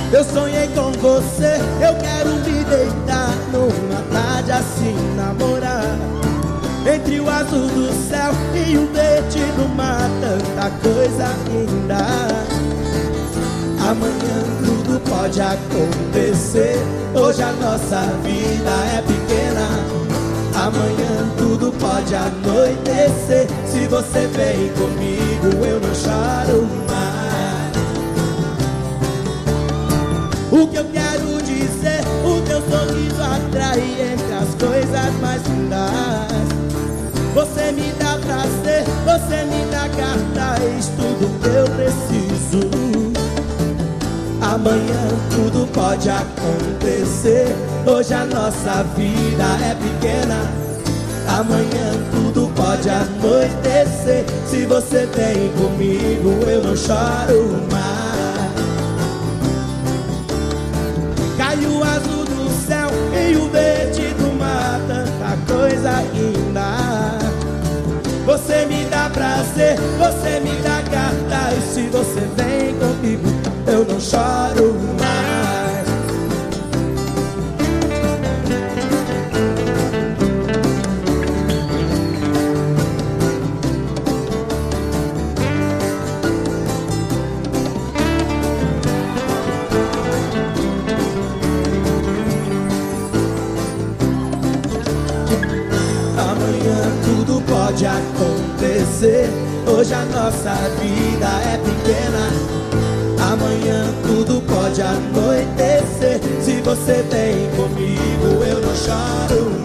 Eu sonhei com você, eu quero me deitar numa tarde assim, namorar. Entre o azul do céu e o verde do mar, tanta coisa linda. Amanhã tudo pode acontecer, hoje a nossa vida é pequena. Amanhã tudo pode anoitecer, se você vem comigo eu não choro mais. O que eu quero dizer, o teu sorriso atrai entre as coisas mais lindas. Você me dá prazer, você me dá cartaz, tudo que eu preciso. Amanhã tudo pode acontecer, hoje a nossa vida é pequena. Amanhã tudo pode anoitecer, se você vem comigo eu não choro mais. Cai o azul do céu e o verde do mar, tanta coisa linda. Você me dá prazer, você me dá cartaz, se você vem comigo eu não choro mais. Amanhã tudo pode acontecer, hoje a nossa vida é pequena. Amanhã tudo pode anoitecer, se você vem comigo eu não choro.